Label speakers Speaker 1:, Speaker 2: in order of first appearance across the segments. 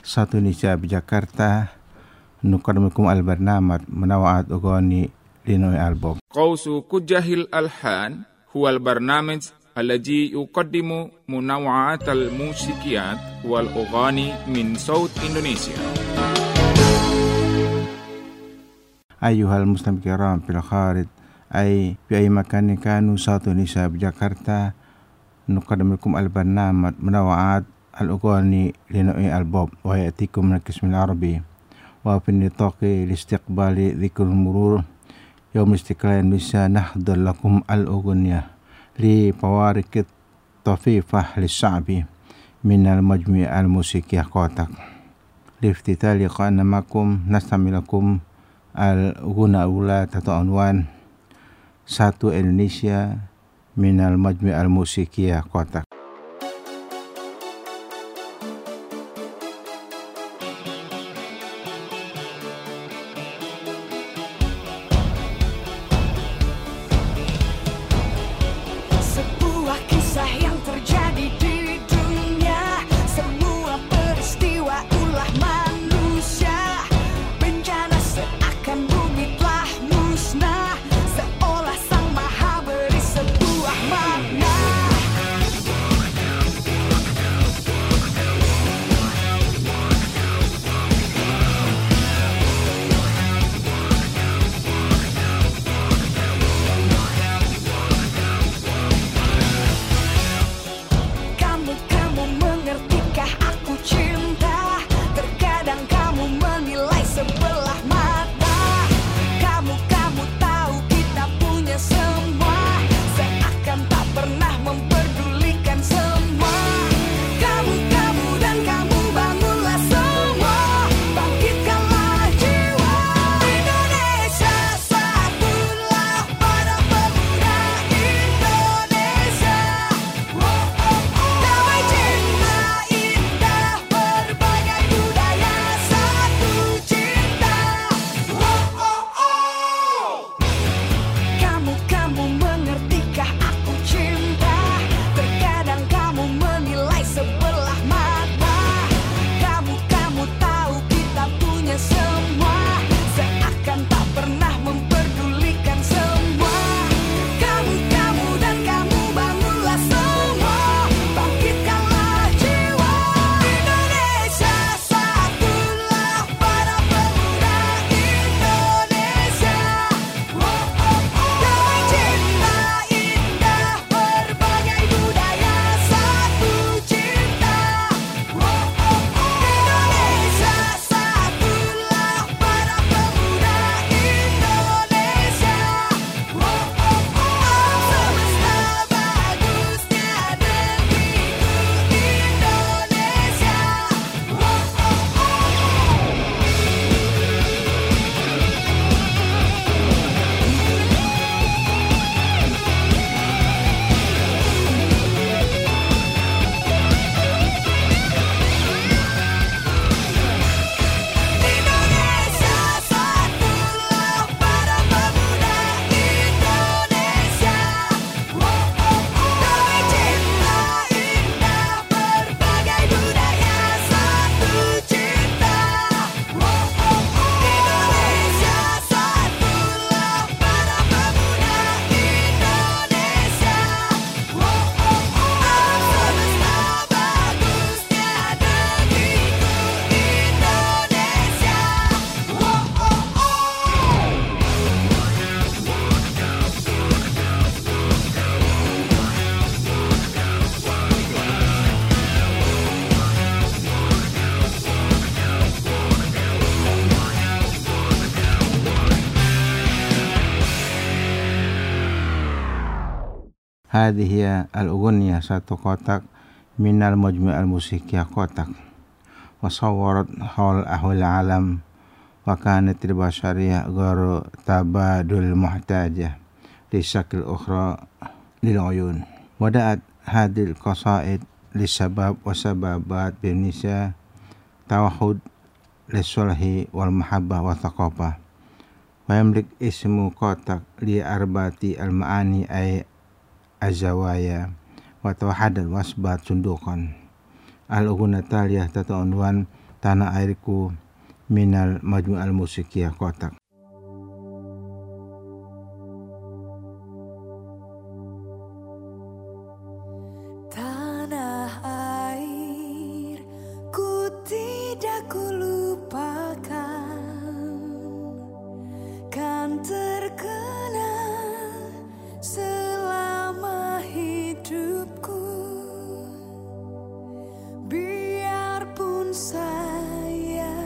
Speaker 1: Satu Indonesia Jakarta nuqaddimukum al-barnamaj منوعات أغاني لنوع البوب.
Speaker 2: قوس كجه الألحان هو البرنامج الذي يقدم منوعات الموسيقيات والأغاني من صوت إندونيسيا.
Speaker 1: أيها المستمعون الكرام في الخارج أي في أي مكان كانوا صوت النساء بجاكرتا نقدم لكم البرنامج منوعات الأغاني لنوع البوب ويأتيكم من القسم العربي وفي النطاق لاستقبال ذكر المرور يوم استقلال النساء نحضر لكم الأغنية لفوارق طفيفة للشعب من المجموعة الموسيقية قوتك. لافتتاح لقاءنا معكم نستمع لكم الأغنية الأولى تحت عنوان Satu Indonesia من المجموعة الموسيقية قوتك. هذه هي الأغنية satu kotak من المجموعة الموسيقية قوتك وصورت حول أحوال العالم وكانت البشرية غير تبادل المحتاجة لشكل أخرى للعيون. ودعت هذه القصائد للشباب والشابات بإنشاء توحد للصلح والمحبة والثقافة. ويملك اسم قوتك لأربعة المعاني أي الزوايا وتوحد وأثبات صندوقا. الأغنية التالية تتعنوان Tanah Airku minal Majmu' al-Musikiyah Kotak.
Speaker 3: Tanah air ku tidak kulupakan, kan terkenal selama hidupku. Biarpun saya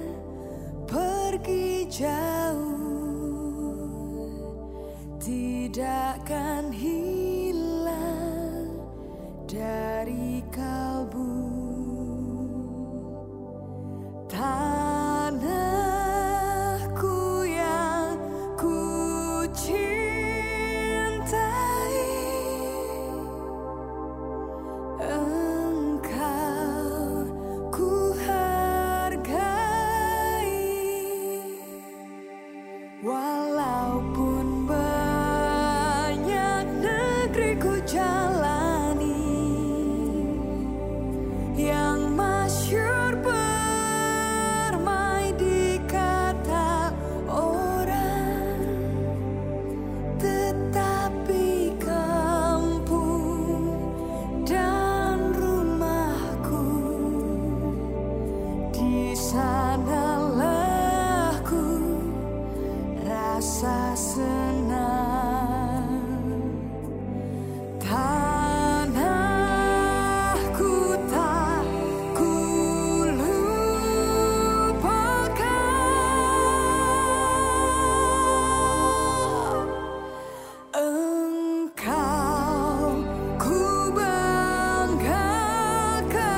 Speaker 3: pergi jauh, tidak akan hilang dari kalbu. Tanahku yang ku cintai, Engkau ku hargai. Walaupun banyak negeri ku jalani, yang masyhur permai di kata orang, tetapi kampung dan rumahku, di sanalah ku rasa senang. Tanahku tak ku lupakan, Engkau ku banggakan.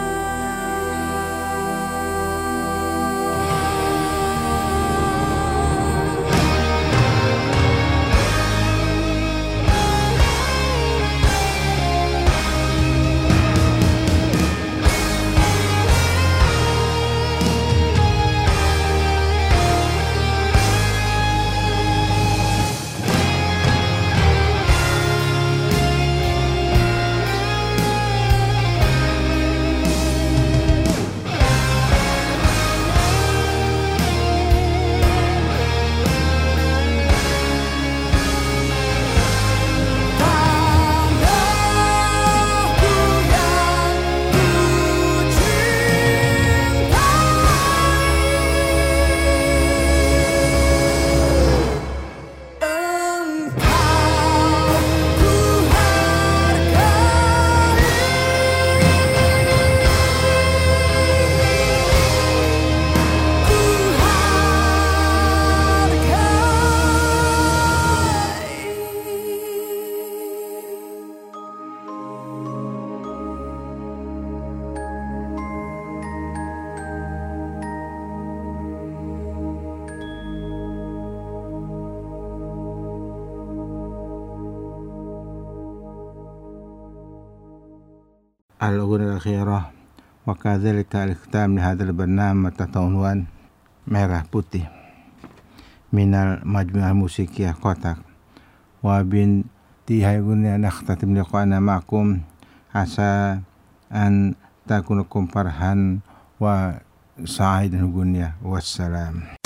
Speaker 1: الأغنية الأخيرة وكذلك الختام لهذا البرنامج تحت عنوان Merah Putih minal Majmu' al-Musikiyah Kotak. وبانتهاء الأغنية نختتم لقاءنا معكم. عسى أن تكونكم فرحا وسعيدا الأغنية. والسلام.